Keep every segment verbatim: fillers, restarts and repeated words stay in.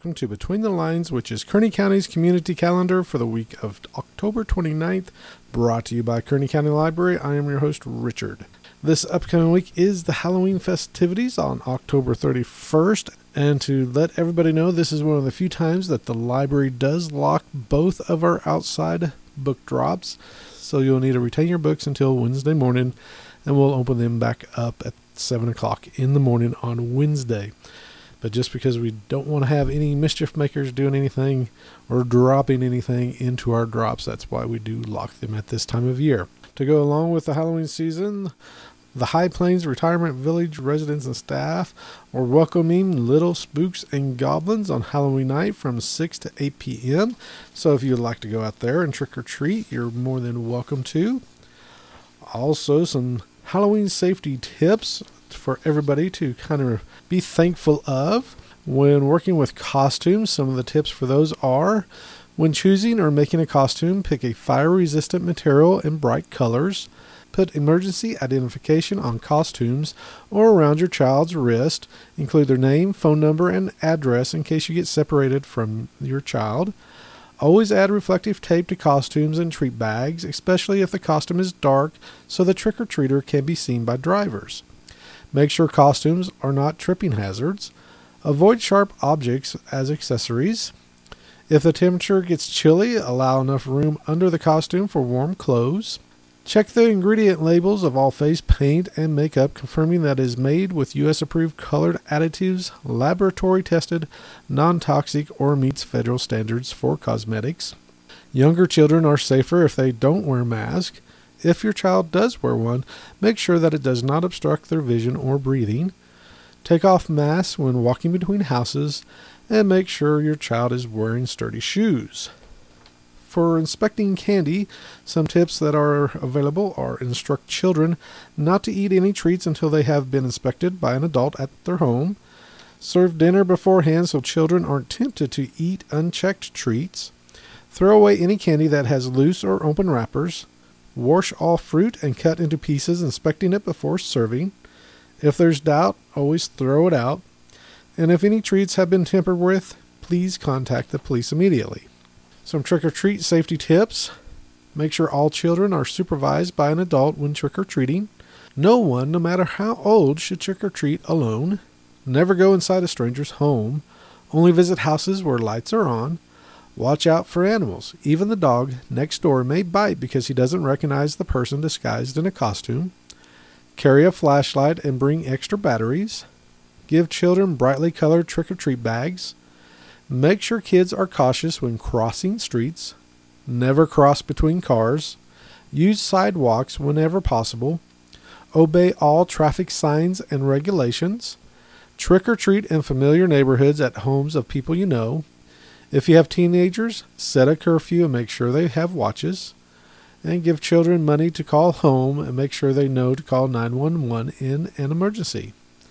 welcome to Between the Lines, which is Kearney County's community calendar for the week of October twenty-ninth, brought to you by Kearney County Library. I am your host, Richard. This upcoming week is the Halloween festivities on October thirty-first, and to let everybody know, this is one of the few times that the library does lock both of our outside book drops, so you'll need to retain your books until Wednesday morning, and we'll open them back up at seven o'clock in the morning on Wednesday. But just because we don't want to have any mischief makers doing anything or dropping anything into our drops, that's why we do lock them at this time of year. To go along with the Halloween season, the High Plains Retirement Village residents and staff are welcoming Little Spooks and Goblins on Halloween night from six to eight p.m. So if you'd like to go out there and trick or treat, you're more than welcome to. Also, some Halloween safety tips for everybody to kind of be thankful of. When working with costumes, some of the tips for those are: when choosing or making a costume, pick a fire-resistant material and bright colors. Put emergency identification on costumes or around your child's wrist. Include their name, phone number, and address in case you get separated from your child. Always add reflective tape to costumes and treat bags, especially if the costume is dark, so the trick-or-treater can be seen by drivers. Make sure costumes are not tripping hazards. Avoid sharp objects as accessories. If the temperature gets chilly, allow enough room under the costume for warm clothes. Check the ingredient labels of all face paint and makeup, confirming that it is made with U S approved colored additives, laboratory tested, non-toxic, or meets federal standards for cosmetics. Younger children are safer if they don't wear a mask. If your child does wear one, make sure that it does not obstruct their vision or breathing. Take off masks when walking between houses, and make sure your child is wearing sturdy shoes. For inspecting candy, some tips that are available are: instruct children not to eat any treats until they have been inspected by an adult at their home. Serve dinner beforehand so children aren't tempted to eat unchecked treats. Throw away any candy that has loose or open wrappers. Wash all fruit and cut into pieces, inspecting it before serving. If there's doubt, always throw it out. And if any treats have been tampered with, please contact the police immediately. Some trick-or-treat safety tips. Make sure all children are supervised by an adult when trick-or-treating. No one, no matter how old, should trick-or-treat alone. Never go inside a stranger's home. Only visit houses where lights are on. Watch out for animals. Even the dog next door may bite because he doesn't recognize the person disguised in a costume. Carry a flashlight and bring extra batteries. Give children brightly colored trick-or-treat bags. Make sure kids are cautious when crossing streets. Never cross between cars. Use sidewalks whenever possible. Obey all traffic signs and regulations. Trick-or-treat in familiar neighborhoods at homes of people you know. If you have teenagers, set a curfew and make sure they have watches. And give children money to call home and make sure they know to call nine one one in an emergency.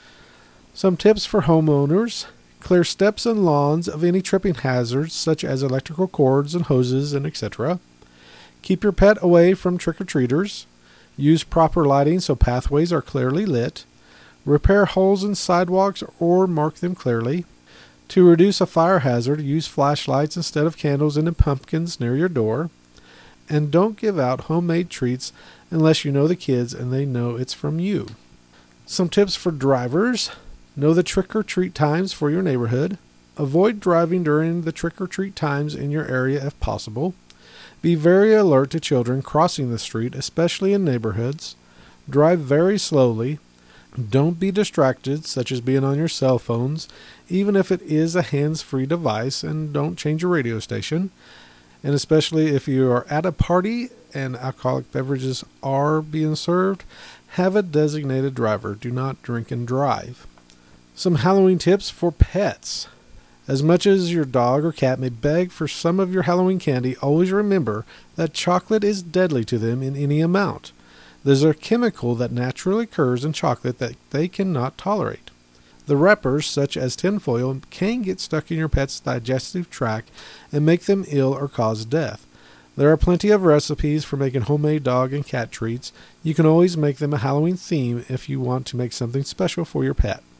Some tips for homeowners. Clear steps and lawns of any tripping hazards such as electrical cords and hoses and et cetera. Keep your pet away from trick-or-treaters. Use proper lighting so pathways are clearly lit. Repair holes in sidewalks or mark them clearly. To reduce a fire hazard, use flashlights instead of candles and pumpkins near your door. And don't give out homemade treats unless you know the kids and they know it's from you. Some tips for drivers. Know the trick-or-treat times for your neighborhood. Avoid driving during the trick-or-treat times in your area if possible. Be very alert to children crossing the street, especially in neighborhoods. Drive very slowly. Don't be distracted, such as being on your cell phones, even if it is a hands-free device, and don't change your radio station. And especially if you are at a party and alcoholic beverages are being served, have a designated driver. Do not drink and drive. Some Halloween tips for pets. As much as your dog or cat may beg for some of your Halloween candy, always remember that chocolate is deadly to them in any amount. There's a chemical that naturally occurs in chocolate that they cannot tolerate. The wrappers, such as tinfoil, can get stuck in your pet's digestive tract and make them ill or cause death. There are plenty of recipes for making homemade dog and cat treats. You can always make them a Halloween theme if you want to make something special for your pet.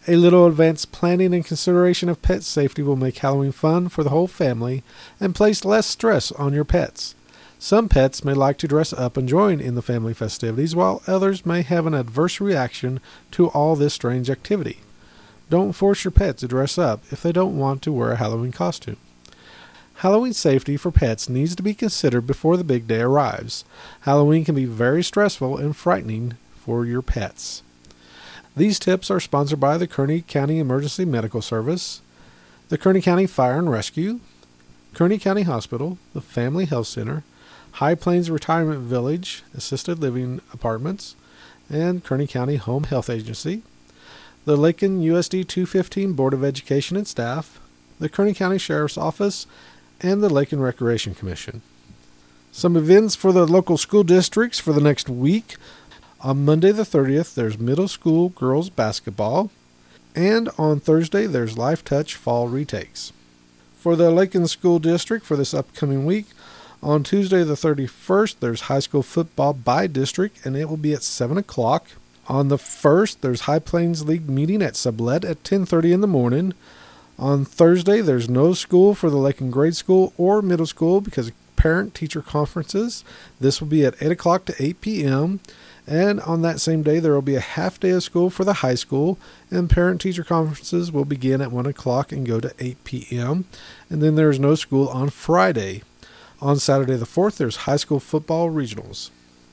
A little advanced planning and consideration of pet safety will make Halloween fun for the whole family and place less stress on your pets. Some pets may like to dress up and join in the family festivities, while others may have an adverse reaction to all this strange activity. Don't force your pet to dress up if they don't want to wear a Halloween costume. Halloween safety for pets needs to be considered before the big day arrives. Halloween can be very stressful and frightening for your pets. These tips are sponsored by the Kearney County Emergency Medical Service, the Kearney County Fire and Rescue, Kearney County Hospital, the Family Health Center, High Plains Retirement Village Assisted Living Apartments, and Kearney County Home Health Agency, the Lakin U S D two fifteen Board of Education and Staff, the Kearney County Sheriff's Office, and the Lakin Recreation Commission. Some events for the local school districts for the next week. On Monday the thirtieth, there's middle school girls basketball, and on Thursday there's Life Touch fall retakes. For the Lakin School District for this upcoming week, on Tuesday the thirty-first, there's high school football by district, and it will be at seven o'clock. On the first, there's High Plains League meeting at Sublette at ten thirty in the morning. On Thursday, there's no school for the Lakin grade school or middle school because of parent-teacher conferences. This will be at eight o'clock to eight p.m., and on that same day, there will be a half day of school for the high school, and parent-teacher conferences will begin at one o'clock and go to eight p.m., and then there's no school on Friday. On Saturday the fourth, there's high school football regionals.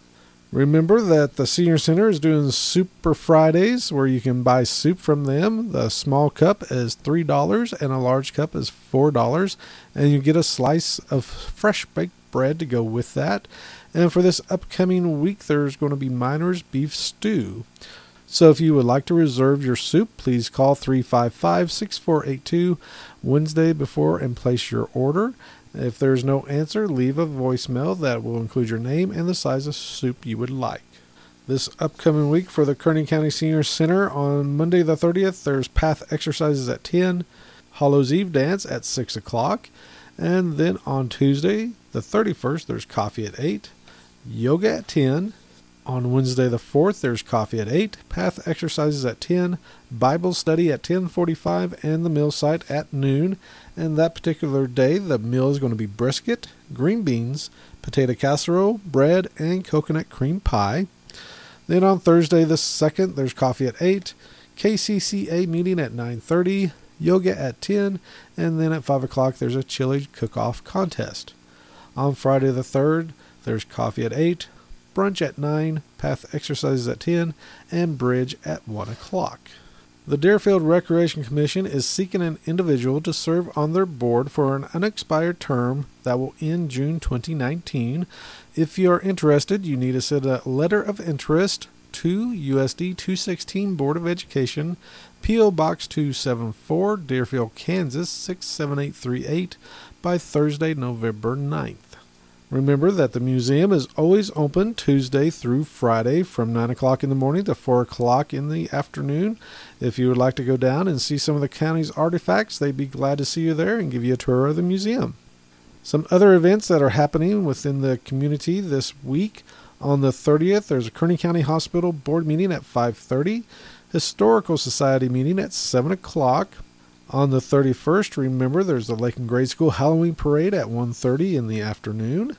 Remember that the Senior Center is doing Super Fridays, where you can buy soup from them. The small cup is three dollars and a large cup is four dollars, and you get a slice of fresh baked bread to go with that. And for this upcoming week, there's going to be Miner's Beef Stew. So if you would like to reserve your soup, please call three five five, six four eight two Wednesday before and place your order. If there's no answer, leave a voicemail that will include your name and the size of soup you would like. This upcoming week for the Kearney County Senior Center, on Monday the thirtieth, there's Path exercises at ten, Hallows Eve dance at six o'clock, and then on Tuesday the thirty-first, there's coffee at eight, yoga at ten. On Wednesday the fourth, there's coffee at eight, Path exercises at ten, Bible study at ten forty-five, and the meal site at noon. And that particular day, the meal is going to be brisket, green beans, potato casserole, bread, and coconut cream pie. Then on Thursday the second, there's coffee at eight, K C C A meeting at nine thirty, yoga at ten, and then at five o'clock, there's a chili cook-off contest. On Friday the third, there's coffee at eight, brunch at nine, Path exercises at ten, and bridge at one o'clock. The Deerfield Recreation Commission is seeking an individual to serve on their board for an unexpired term that will end June twenty nineteen. If you are interested, you need to send a letter of interest to U S D two sixteen Board of Education, P O Box two seventy-four, Deerfield, Kansas six seven eight three eight by Thursday, November ninth. Remember that the museum is always open Tuesday through Friday from nine o'clock in the morning to four o'clock in the afternoon. If you would like to go down and see some of the county's artifacts, they'd be glad to see you there and give you a tour of the museum. Some other events that are happening within the community this week. On the thirtieth, there's a Kearney County Hospital board meeting at five thirty, Historical Society meeting at seven o'clock. On the thirty-first, remember, there's the Lakin Grade School Halloween Parade at one thirty in the afternoon.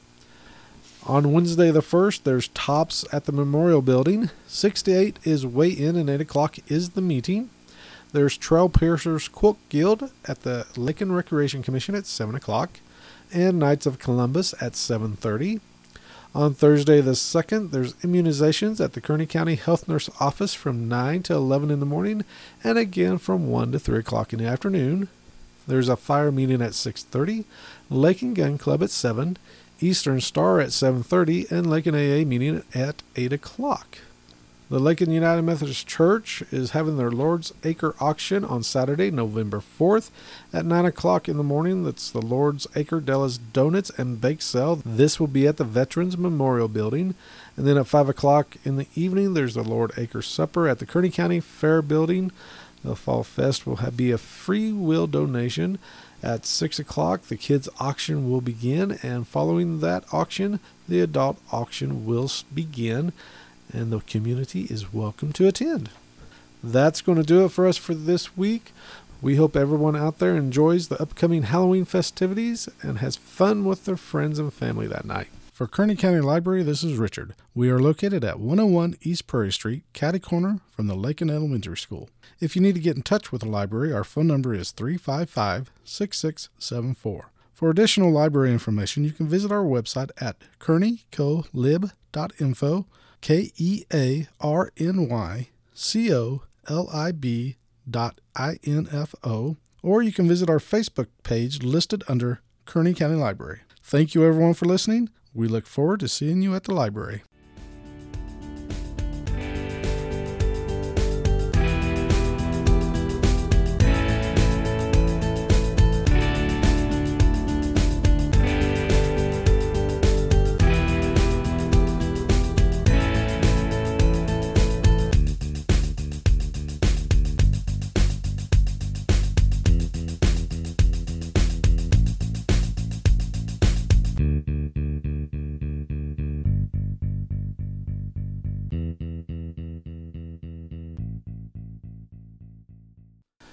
On Wednesday the first, there's Tops at the Memorial Building. six to eight is weigh-in and eight o'clock is the meeting. There's Trail Piercers Quilt Guild at the Lakin Recreation Commission at seven o'clock. And Knights of Columbus at seven thirty. On Thursday the second, there's immunizations at the Kearney County Health Nurse Office from nine to eleven in the morning, and again from one to three o'clock in the afternoon. There's a fire meeting at six thirty, Lakin Gun Club at seven, Eastern Star at seven thirty, and Lakin A A meeting at eight o'clock. The Lakin United Methodist Church is having their Lord's Acre auction on Saturday, November fourth at nine o'clock in the morning. That's the Lord's Acre Della's Donuts and Bake Sale. This will be at the Veterans Memorial Building. And then at five o'clock in the evening, there's the Lord Acre Supper at the Kearney County Fair Building. The Fall Fest will have, be a free will donation. At six o'clock, the kids' auction will begin. And following that auction, the adult auction will begin. And the community is welcome to attend. That's going to do it for us for this week. We hope everyone out there enjoys the upcoming Halloween festivities and has fun with their friends and family that night. For Kearney County Library, this is Richard. We are located at one oh one East Prairie Street, catty corner from the Lakin Elementary School. If you need to get in touch with the library, our phone number is three five five, six six seven four. For additional library information, you can visit our website at kearney colib dot info, K E A R N Y C O L I B dot I N F O, or you can visit our Facebook page listed under Kearney County Library. Thank you everyone for listening. We look forward to seeing you at the library.